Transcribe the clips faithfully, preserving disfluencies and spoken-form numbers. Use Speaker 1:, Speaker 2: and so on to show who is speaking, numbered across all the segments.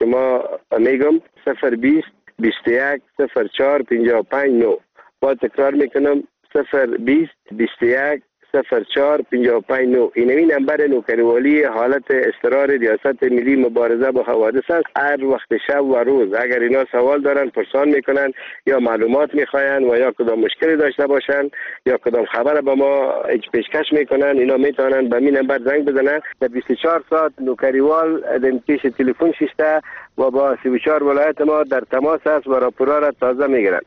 Speaker 1: که ما میگم صفر بیست بیست و یک صفر چهار پنجاه و پنج نه. با تکرار میکنم صفر بیست بیست و یک صفر چهار پنجاه و پنج نه. اینمی نمبر نوکروالی حالت اضطرار ریاست ملی مبارزه با حوادث است. هر وقت شب و روز اگر اینا سوال دارن پرسان میکنن یا معلومات میخواین و یا کدام مشکلی داشته باشن یا کدام خبر به ما پیشکش میکنن، اینا میتونن به می نمبر زنگ بزنن. در بیست و چهار ساعت نوکریوال در پیش تلفن شیسته و با سی و چهار ولایت ما در تماس است و راپورا را تازه میگیرن.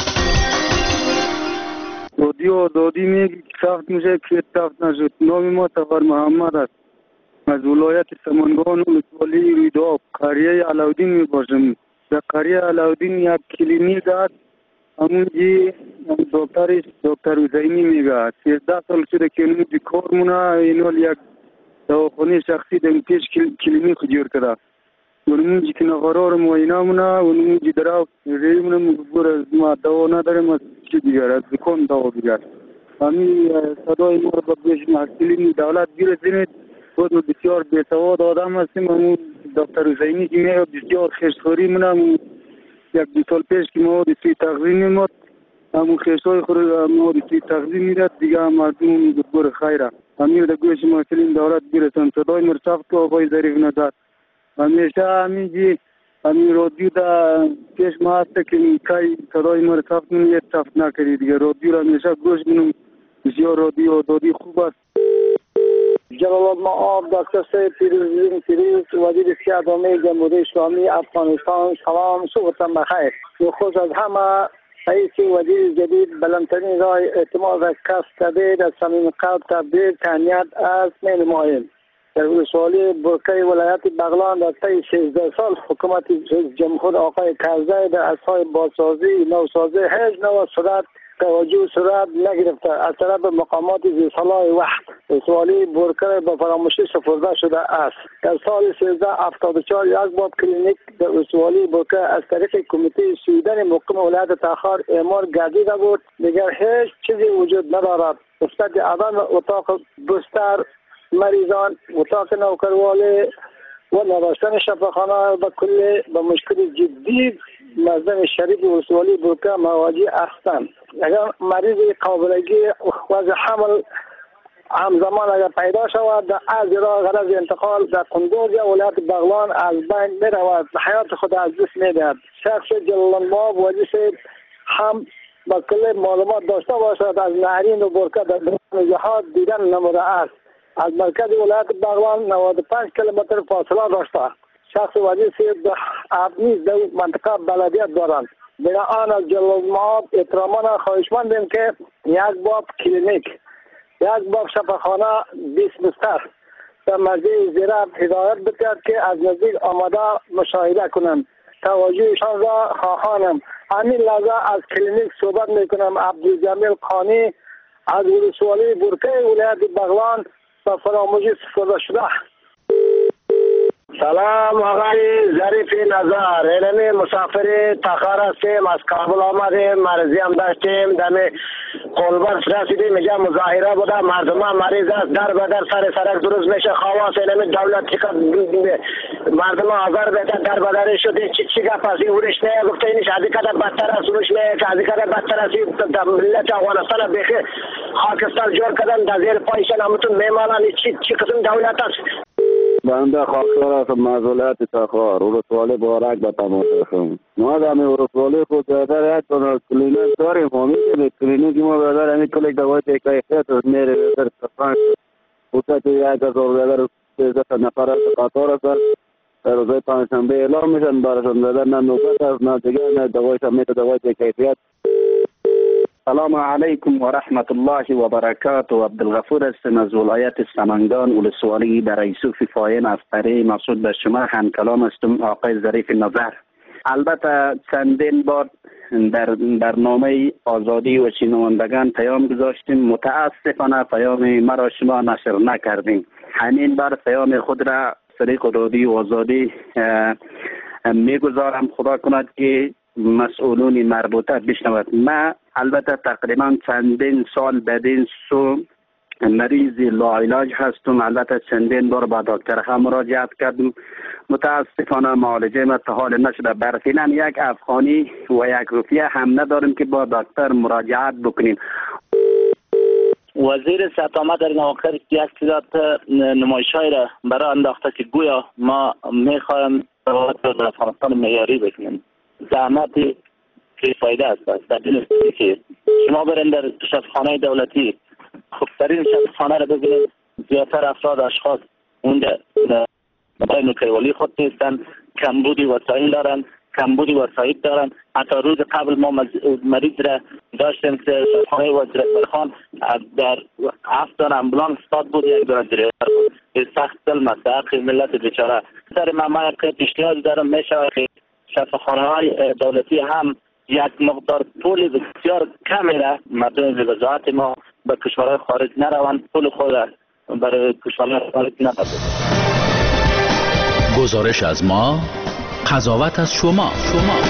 Speaker 2: دودی دودی میگی سخت میشه که سخت نشد. نام ما تفر محمد است. از ولایت سمنگان ولسوالی رویداد قریه علاودین میباشم. در قریه علاودین یک کلینیک است. همونجی دکترش دکتر حسینی میگه سیزده سال شده که اونجی کار مونه. اینال یک دواخانه شخصی در پیش کلینیک جور کرده. اونجی که نقرار معاینه مونه اونجی درو ری مونه مجبور ما دوا نداریم از چی دیگر از دکان دوا دیگر. همین صدای ما رو بیش محصولین دولت برسونید. خود بسیار بی‌سواد آدم هستیم. همون دکتر حسینی که میگه بسیار خشخوری مونه. یک دو سال پیش که ما دیسی تغذیه میمود همون خشخوری خود ما دیسی تغذیه میداد دیگه مردم بسیار خیره. همین در گوش محصولین دولت برسون. صدای مرسافت و آقای ظریف نظر همیشه همینجی همین رادیو دا پیش ما هسته که کئی صدای ما رسافت منو یه تفت نکردی دیگه. رادیو را همیشه گوش منو بسیار رادیو دادی خوب است.
Speaker 3: جلال آب دکتر سید پیروزی پیروز وزیر سیاست عامه جمهوری اسلامی افغانستان. سلام صبحتان بخیر. خود از همه رئیس وزیر جدید بلندترین راه اعتماد را کسب کرده در صمیم قلب تبریک تهنیت از می‌نماییم. در ولسوالی برکه ولایت بغلان در طی سیزده سال حکومت جمهور آقای کرزی در اصلاح بازسازی نوسازی هیچ نوع صورت توجه صورت نگرفته از طرف مقامات ذی صلاح وقت. ولسوالی برکه به فراموشی سپرده شده است. در سال سیزده هفتاد و چهار یک بار کلینیک در ولسوالی برکه از طریق کمیته سویدن مقیم ولایت تاخار اعمار گردیده بود. دیگر هیچ چیزی وجود ندارد. نسبت عدم اتاق بستر مریضان، اتاق نوکروالی و نداشتن شفاخانه به کل به مشکل جدی مردم شریف ولسوالی برکه مواجه هستند. اگر مریض قابلگی وضع حمل همزمان اگر پیدا شود در از راه غرض انتقال در قندوز یا ولایت بغلان از بین می رود، حیات خود از دست می دهد. شخص جلال الله وزیر هم با کل معلومات داشته باشد از نهرین و برکه در جهات دیدن نموده است. از مرکز ولایت بغلان نود و پنج کیلومتر فاصله داشته. شخص وزیر سید ابنیز در منطقه بلدیت دارند. بنا آن از جلال الله احترامان خواهشمندیم که یک باب کلینیک، یک باب شفاخانه، بیست بستر در مرجع زیرت هدایت بکرد که از نزدیک آمده مشاهده کنند. توجهشان را خواهانم. همین لحظه از کلینیک صحبت میکنم. عبدالجمیل قانی از ولسوالی برکه ولایت بغلان و فراموشی سپرده شده.
Speaker 1: سلام آقای ظریف نظر. اینمی مسافر تاخار هستیم، از کابل آمدیم، مرضی هم داشتیم، دمی قلبرس رسیدیم. میگه مظاهره بوده، مردم هم مریض است، در به در سر سرک درست میشه. خواست اینمی دولت چیکار مردم آزار بده، در به در شده. چی چی گپ است؟ اونش نه گفته اینش از اینقدر بدتر است، اونش نه که از اینقدر بدتر است. ملت افغانستان بخی خاکستر جور کردن، در زیر پایشان همتون میمانن. چی چی قسم دولت است؟
Speaker 2: بنده خاکسار هستم از ولایت تاخار. ولسوالی بارک به تماس هستم. ما در ولسوالی خود در یک تا کلینیک داریم. همین کلینیک ما برادر همین کلیک دوای کیفیت میره در سفر خودت یک هزار برادر سیزده نفر قطار است. در روز پنجشنبه اعلام میشن براشون دادن. نه نوبت است نه دیگه نه دوای سمیت دوای کیفیت.
Speaker 4: السلام علیکم و رحمت الله و برکاته. عبدالغفور هستم از ولایت سمنگان ولسوالی در یوسف فاین از طریق مقصود به شما هم کلام هستم آقای ظریف نظر. البته چندین بار در برنامه آزادی و شنوندگان پیام گذاشتیم، متاسفانه پیام مرا شما نشر نکردیم. همین بار پیام خود را طریق رادیو آزادی میگذارم. خدا کند که مسئولون مربوطه بشنود. ما البته تقریبا چندین سال بدین سو مریض لاعلاج هستم. البته چندین بار با دکتر هم مراجعت کردم، متاسفانه معالجه ما تا حال نشده. برفعلا یک افغانی و یک روپیه هم نداریم که با دکتر مراجعت بکنیم.
Speaker 5: وزیر صحت آمد در نواخر یک تعداد نمایش‌های را برای انداخته که گویا ما می‌خوایم در افغانستان معیاری بکنیم. زحمتی که فایده است در دل که شما برین در شفاخانه دولتی خوبترین شفاخانه را ببینید، زیادتر افراد اشخاص اونجا برای نوکریوالی خود نیستند، کمبودی وسایل دارند، کمبودی وسایل دارند. حتی روز قبل ما مریض را داشتیم که شفاخانه وزیر اکبرخان در هفت دان امبولانس استاد بود، یک دان دریور بود. سخت دل مستحق ملت بیچاره. سر ما یک پیشنهاد دارم، میشه که شفاخانه های دولتی هم یک مقدار پول بسیار کمی را مردم به وزارت ما به کشورهای خارج نروند، پول خود را برای کشورهای خارج نبرد.
Speaker 6: گزارش از ما، قضاوت از شما. شما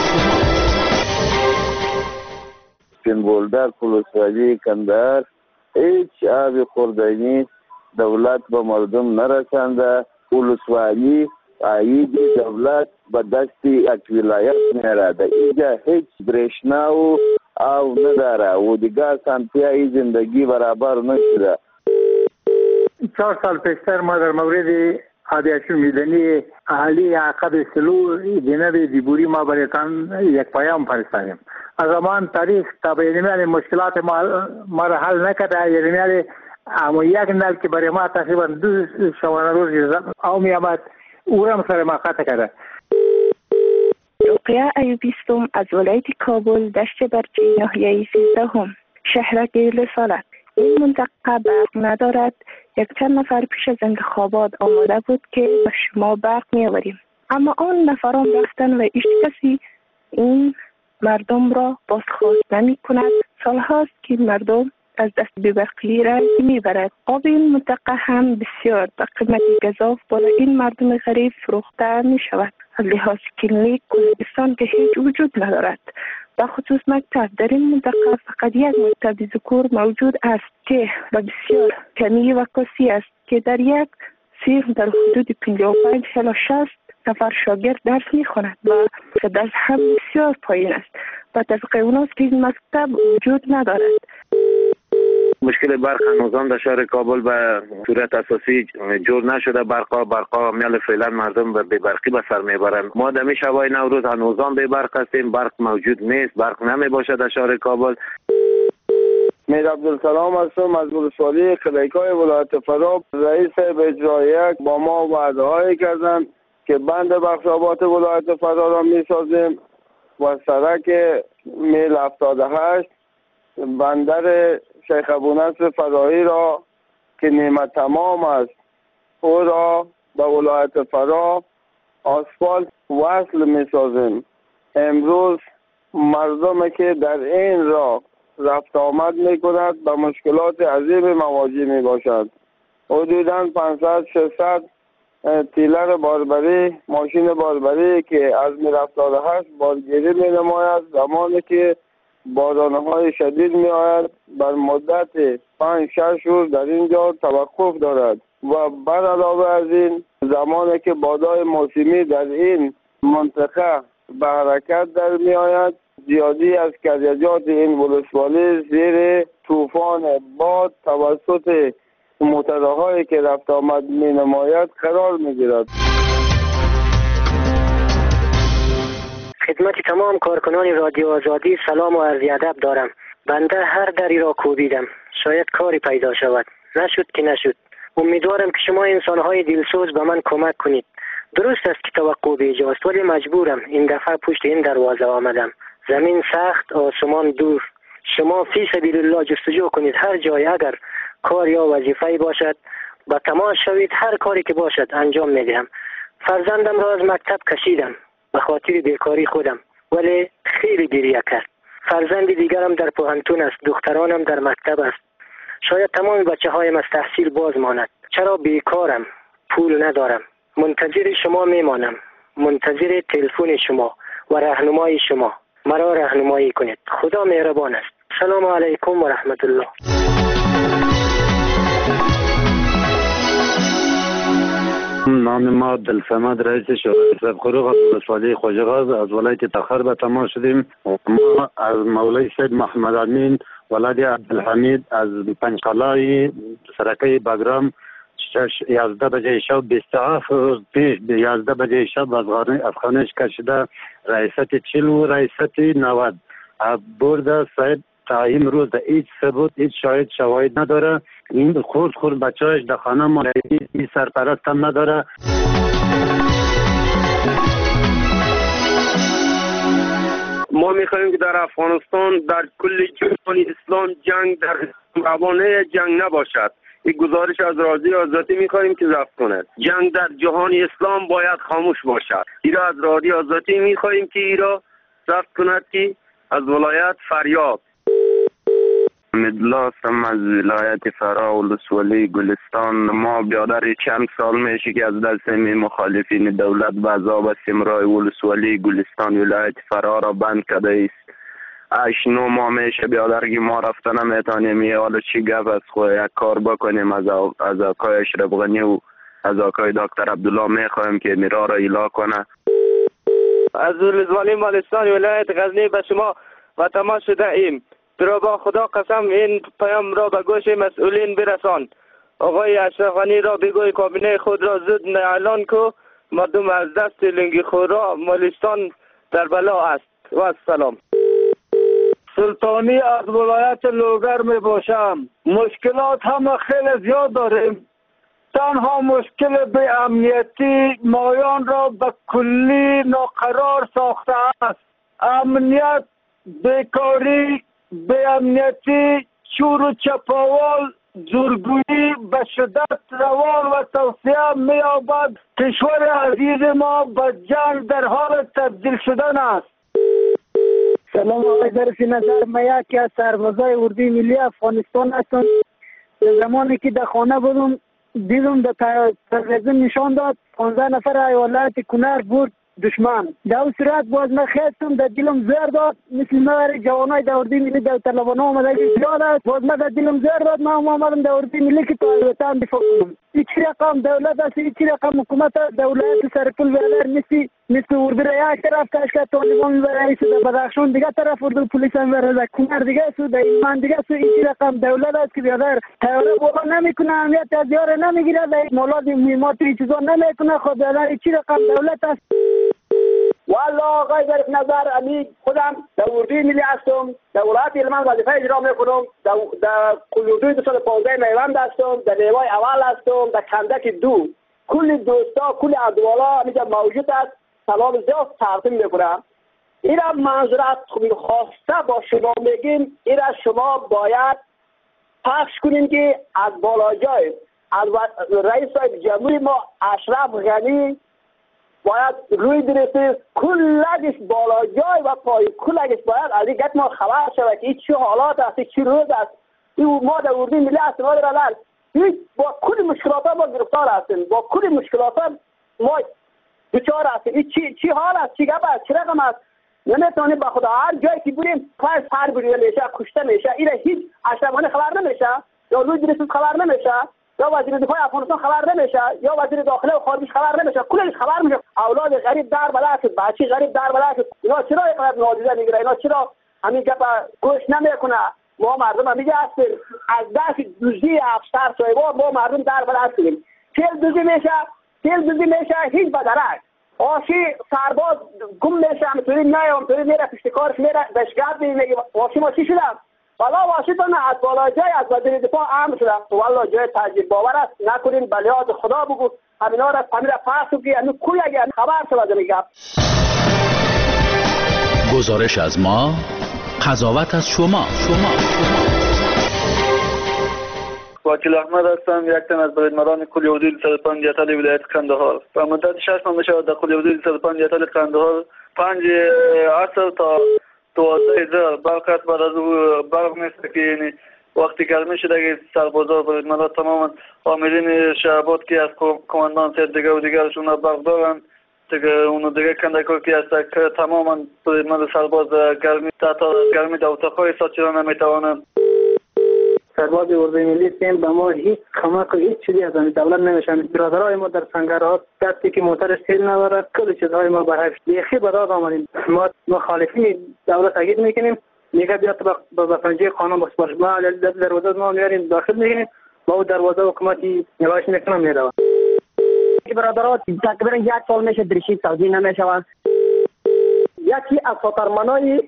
Speaker 7: سنبولدار پولسوالی کندهار هیچ آب خوردنی دولت به مردم نرسانده. پولسوالی عاید دولت به دست یک ولایت میراده. اینجا هیچ برشنا و آب نداره و دیگه سانتیای زندگی برابر نشده.
Speaker 2: چهار سال پیشتر ما در مورد عادیاشو میدنی اهالی عقب سلو جنب دیبوری ما برایتان یک پیام فرستادیم. از زمان تاریخ تا به یعنی مشکلات ما ما را حل نکرده. یعنی اما یک نل که برای ما تقریبا دو شبانه روز او می آمد او را سر ما قطع کرده.
Speaker 8: رقیه ایوبیستم از ولایت کابل، دشت برچی، ناحیه سیزدهم، شهر گیل سالک. این منطقه برق ندارد. یک چند نفر پیش از انتخابات آماده بود که به شما برق می‌آوریم، اما آن نفران رفتن و هیچ کسی این مردم را بازخواست نمی کند. سالهاست که مردم از دست بی‌برقی را میبرد. آب این منطقه هم بسیار به قیمت گزاف برای این مردم غریب فروخته می شود. از لحاظ کلینیک کلینیستان که هیچ وجود ندارد. به خصوص مکتب در این منطقه فقط یک مکتب ذکور موجود است که به بسیار کمی و کسی است که در یک صنف در حدود پنجاه و پنج الی شصت نفر شاگرد درس می‌خواند و درس هم بسیار پایین است. و طبق اوناست که این مکتب وجود ندارد.
Speaker 9: مشکل برق هنوزان در شهر کابل به صورت اساسی جور نشده. برقا برقا میل فعلا مردم به بی برقی به سر میبرند. ما در شبای نوروز هنوزان بی برق هستیم. برق موجود نیست، برق نمی باشد در شهر کابل.
Speaker 7: میر عبدالسلام هستم از ولسوالی کلیکای ولایت فرا. رئیس اجرایی با ما وعده هایی کردند که بند بخشابات ولایت فرا را می سازیم و سرک میل هفتاد و هشت بندر شیخ ابونصر فرایی را که نیمه تمام است او را به ولایت فرا آسفالت وصل می سازیم. امروز مردم که در این راه رفت آمد می کند به مشکلات عظیم مواجه می باشد. حدوداً پانصد ششصد تیلر باربری، ماشین باربری که از می هفتاد و هشت بارگیری می نماید زمانی که بارانهای شدید می آید بر مدت پنج شش روز در اینجا توقف دارد و بر علاوه از این زمانی که بادای موسمی در این منطقه به حرکت در می آید زیادی از کریجات این ولسوالی زیر طوفان باد توسط موتورهایی که رفت آمد می نماید قرار می گیرد.
Speaker 10: خدمت تمام کارکنان رادیو آزادی سلام و عرض ادب دارم. بنده هر دری را کوبیدم، شاید کاری پیدا شود. نشد که نشد. امیدوارم که شما انسانهای دلسوز به من کمک کنید. درست است که توقع بیجاست ولی مجبورم. این دفعه پشت این دروازه آمدم. زمین سخت، آسمان دور. شما فی سبیل الله جستجو کنید. هر جای اگر کار یا وظیفه‌ای باشد با تماس شوید. هر کاری که باشد انجام میدهم. فرزندم را از مکتب کشیدم به خاطر بیکاری خودم ولی خیلی گریه کرد. فرزند دیگرم در پوهنتون است، دخترانم در مکتب است. شاید تمام بچه هایم از تحصیل باز ماند. چرا بیکارم؟ پول ندارم. منتظر شما میمانم، منتظر تلفن شما و راهنمای شما. مرا راهنمایی کنید. خدا مهربان است. سلام علیکم و رحمت الله.
Speaker 2: نام ما دلصمد رئیس شورای سبخوروغ از ولسوالی خوجغاز از ولایت تخار به تماس شدیم. ما از مولای سید محمد امین ولد عبدالحمید از پنجقلای سرکه بگرام یازده بجه شب بیست و هفت روز پیش یازده بجه شب از خانهش کشیده رئیست چل و رئیست نود برده سید تا این روز هیچ ثبوت هیچ شاهد شواهد نداره. این خود خود بچه‌اش در خانه ما این سرپرست هم نداره.
Speaker 1: ما میخواهیم که در افغانستان در کل جهان اسلام جنگ در روانه جنگ نباشد. این گزارش از راضی آزادی میخواهیم که ضبط کند. جنگ در جهان اسلام باید خاموش باشد. ایرا از راضی آزادی میخواهیم که ایرا ضبط کند که از ولایت فریاب.
Speaker 11: مدلاسم از ولایت فرا ولسوالی گلستان. ما بیادر چند سال میشه که از دست مخالفین دولت به عذاب استمرار ولسوالی گلستان ولایت فرا را بند کرده است. اش نو ما میشه بیادر که ما رفتن نمیتونیم. یه حالا چی گفت از خود یک کار بکنیم. از از آقای اشرف غنی و از آقای دکتر عبدالله میخوایم که میرا را ایلا کنه.
Speaker 12: از ولسوالی مالستان ولایت غزنی به شما و تماس شده ایم. برا با خدا قسم این پیام را به گوش مسئولین برسان. آقای اشرف غنی را بگوی کابینه خود را زود اعلان کو. مردم از دست لنگی خورا مالستان در بلا است. و السلام.
Speaker 2: سلطانی از ولایت لوگر می باشم. مشکلات هم خیلی زیاد داریم. تنها مشکل به امنیتی مایان را به کلی ناقرار ساخته است. امنیت، بیکاری، به امنیتی، چور و چپاول، زورگویی به شدت روان و توسعه می‌یابد. کشور عزیز ما به جنگ در حال تبدیل شدن است.
Speaker 3: سلام آقای ظریف نظر، من یکی از سربازای اردوی ملی افغانستان هستم. زمانی که در خانه بودم دیدم در تلویزیون نشان داد پانزده نفر ایالت کنر برد دشمن. در اون صورت باز من خیستم در دلم زهر داد. مثل ما جوانای در اردوی ملی در طلبانه آمده زیاد است. باز من در دلم زهر داد. من آمدم در اردوی ملی که تا وطن دفاع کنم. این چی رقم دولت است، این چی رقم حکومت است. دولت سرپل ولر مثل مثل اردو را یک طرف کشکه طالبان میبره، در بدخشان دیگه طرف اردو پلیس هم میبره، در کنر دیگه سو، در ایمان دیگه سو. این چی رقم دولت است که بیادر تیاره بالا نمیکنه، اهمیت از یاره نمیگیره، در مولاد میمات این چیزا نمیکنه. خود بیادر این چی رقم دولت است.
Speaker 13: والله آقای ظریف نظر، امی خودم در اردوی ملی هستم، در ولایت هلمند وظیفه اجرا میکنم. در در کلودوی دو سال پانزده میوند هستم، در نیوای اول هستم، در کندک دو. کل دوستا کل ادوالا اینجا موجود است. سلام زیاد تقدیم میکنم. این را منظورت خواسته با شما میگیم، این را شما باید پخش کنیم که از بالاجای از رئیس جمهوری ما اشرف غنی باید روی درسته کلگش بالا جای و پای کلگش باید از این گت ما خبر شود که این چه حالات است، چه روز است. این ما در اردوی ملی هستیم رالر با کل مشکلات ها ما گرفتار هستیم، با کل مشکلات ها ما دچار هستیم. این چی چی حال است، چی گپ است، چه رقم است. نمیتونیم با خدا هر جایی که بریم پس هر بریده میشه، کشته میشه. این هیچ اشرف غنی خبر نمیشه یا روی درسته خبر نمیشه یا وزیر دفاع افغانستان خبر نمیشه یا وزیر داخله و خارجه خبر نمیشه. کلش خبر میشه. اولاد غریب در بلا شد، بچی غریب در بلا شد. اینا چرا اینقدر نادیده میگیره؟ اینا چرا همین گپ گوش نمیکنه؟ ما مردم هم میگه هستیم از دست دوزی افسر صاحبا ما مردم در بلا هستیم. تیل دوزی میشه، تیل دوزی میشه، هیچ بدرک. آشی سرباز گم میشه، همطوری میایه، همطوری میره پشت کارش میره دشگرد میگه آشی ما چی شدم؟ والا واشنگتن از بالا جای از وزیر دفاع امر شده. والا جای تعجب باور است. نکنین بلیاد خدا بگو همینا را همین را پاس کی همین کوی اگه خبر شود میگم.
Speaker 6: گزارش از ما، قضاوت از شما. شما
Speaker 14: وکیل احمد هستم، یک تن از بریدمران کل حدود صد و پنج یتل ولایت قندهار. و مدت شش ماه میشود در کل حدود صد و پنج یتل قندهار پنج عصر تا دوازده ظهر برق است. بعد از او برق نیست که یعنی وقتی گرمی شده که سربازا و بریدمران تماما عاملین شعبات که از کماندان سید دیگه و دیگرشون برق دارن دیگه اونو دیگه کندکو که هست که تماما بریدمران سرباز گرمی تا گرمی در اتاقهای ساتچران نمیتوانند.
Speaker 3: سرباز اردوی ملی هستیم، به ما هیچ کمک و هیچ چیزی از دولت نمیشن. برادرای ما در سنگرها دستی که موترش تیل نداره، کل چیزهای ما به حیف بیخی به داد آمدیم. ما مخالفین دولت تاکید میکنیم، میگه بیا با با پنجه قانون بسپارش. ما دروازه ما میاریم داخل میگیریم، با او دروازه حکومتی نگاهش میکنم میره.
Speaker 13: برادرات تقریبا یک سال میشه درشی سازی نمیشوند. یکی از خاطرمنای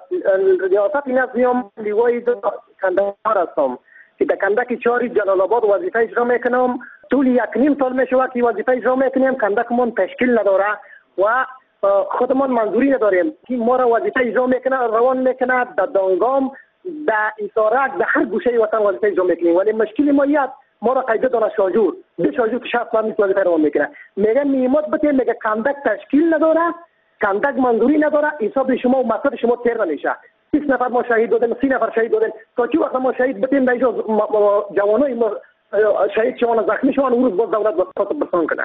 Speaker 13: ریاست نظام لیوای کندهار هستم که در کندک چهار جلال آباد وظیفه اجرا میکنم. طول یک نیم سال میشه که وظیفه اجرا میکنیم، کندکمون تشکیل نداره و خودمان منظوری نداریم که ما را وظیفه اجرا میکنه، روان میکنه در دانگام، در اسارک، در هر گوشه وطن وظیفه اجرا میکنیم. ولی مشکل ما یک ما را قیده دانه شاجور به شاجور که شخص هم نیست وظیفه روان میکنه. میگه نیمت بده، میگه کندک تشکیل نداره، کندک منظوری نداره، حساب شما و مقصد شما تیر نمیشه. بیست نفر ما شهید دادیم، سی نفر شهید دادیم. تا چه وقت ما شهید بتیم در اینجا جوانای ما شهید شوان زخمی شوان، اون روز باز دولت وسط بسان کنه.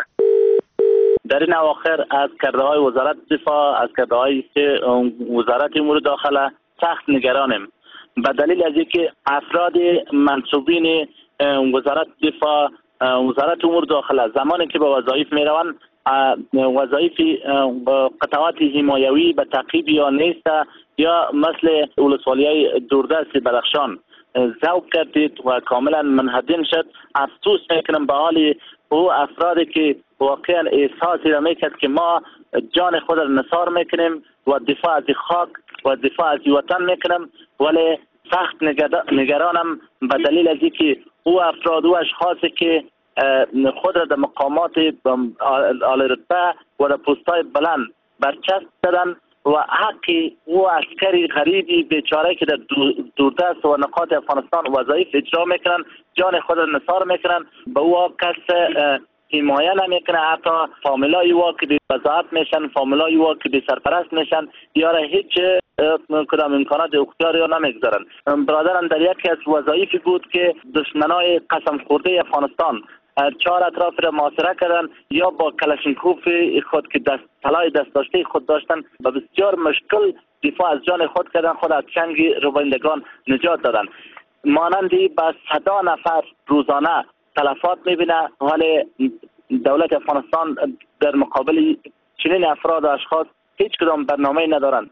Speaker 5: در این اواخر از کرده های وزارت دفاع، از کرده های وزارت امور داخله سخت نگرانیم، به دلیل از اینکه افراد منصوبین وزارت دفاع، وزارت امور داخله زمانی که به وظایف میروند، وظایف قطعات حمایوی به تعقیب یا نیست، یا مثل ولسوالی های دوردست بدخشان ذوق کردید و کاملا منهدم شد. افسوس میکنم به حال او افرادی که واقعا احساسی را میکرد که ما جان خود را نثار میکنیم و دفاع از خاک و دفاع از وطن میکنم، ولی سخت نگرانم به دلیل از اینکه او افراد و اشخاصی که خود را در مقامات عالی رتبه و در پست‌های بلند برچسب دادن و حقی او عسکری غریبی بیچاره که در دوردست و نقاط افغانستان وظایف اجرا میکنن، جان خود را نثار میکنن، به او کس حمایه نمیکنه. حتی فامیلای او که بی وضاحت میشن، فامیلای او که بی سرپرست میشن، یا را هیچ کدام امکانات اختیاری را نمیگذارن. برادرم در یکی از وظایفی بود که دشمنای قسم خورده افغانستان چهار اطراف را محاصره کردن، یا با کلاشینکوف خود که دست طلای دست داشته خود داشتن و بسیار مشکل دفاع از جان خود کردن، خود از چنگ روبایندگان نجات دادن. مانندی به صدا نفر روزانه تلفات میبینه، ولی دولت افغانستان در مقابل چنین افراد و اشخاص هیچ کدام برنامه ندارند.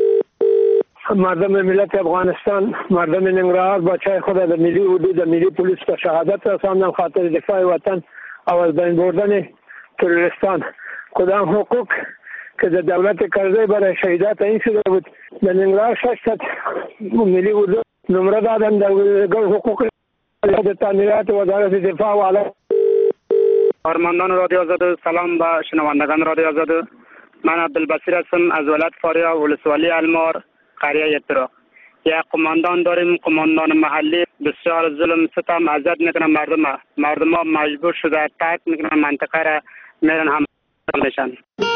Speaker 15: مردم ملت افغانستان، مردم ننگرهار بچه خود در ملی حدود در ملی پلیس به شهادت رساندن خاطر دفاع وطن او از بین بردن تروریستان. کدام حقوق که در دولت کرده برای شهیدات این شده بود، در ننگرهار شش ملی حدود نمره دادن در حقوق تعمیرات وزارت دفاع و علیه.
Speaker 16: کارمندان رادیو آزاد، سلام به شنوندگان رادیو آزاد. من عبدالبصیر هستم از ولایت فاریا، ولسوالی المار، قریه یترا. یک قماندان داریم، قماندان محلی بسیار ظلم ستم اذیت میکنن مردم. مردم ها مجبور شده ترک میکنن منطقه را، میرن هم میشن.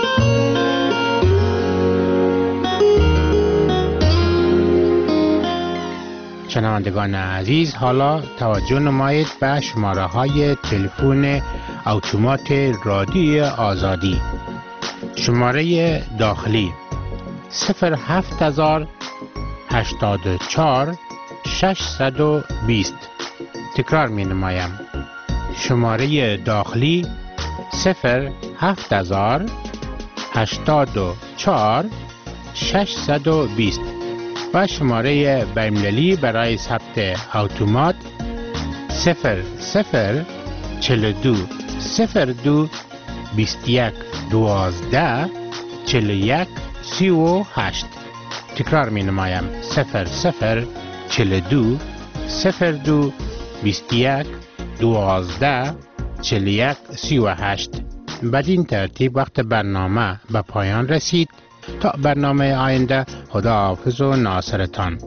Speaker 17: شنوندگان عزیز، حالا توجه نمایید به شماره های تلفن اتومات رادیو آزادی. شماره داخلی صفر هفت هزار هشتاد و چهار ششصد و بیست. تکرار می نمایم. شماره داخلی صفر هفت هزار هشتاد و چهار ششصد و بیست و شماره بین‌المللی برای ثبت اتومات صفر صفر چهل و دو صفر دو بیست و یک دوازده چهل و یک سی و هشت. تکرار می نمایم. صفر صفر چهل و دو صفر دو بیست و یک دوازده چهل و یک سی و هشت. بدین ترتیب وقت برنامه به پایان رسید. تا برنامه آینده، خدا حافظ و ناصرتان.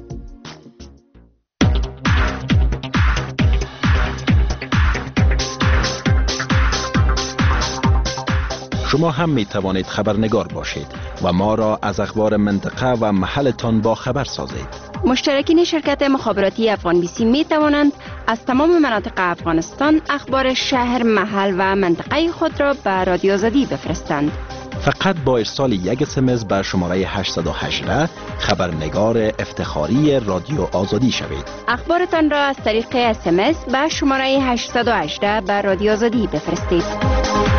Speaker 18: شما هم می توانید خبرنگار باشید و ما را از اخبار منطقه و محلتان با خبر سازید.
Speaker 19: مشترکین شرکت مخابراتی افغان بیسی می توانند از تمام مناطق افغانستان اخبار شهر، محل و منطقه خود را به رادیو آزادی بفرستند.
Speaker 18: فقط با ارسال یک اسمس به شماره هشت یک هشت خبرنگار افتخاری رادیو آزادی شوید.
Speaker 19: اخبارتان را از طریق اسمس به شماره هشت یک هشت به رادیو آزادی بفرستید.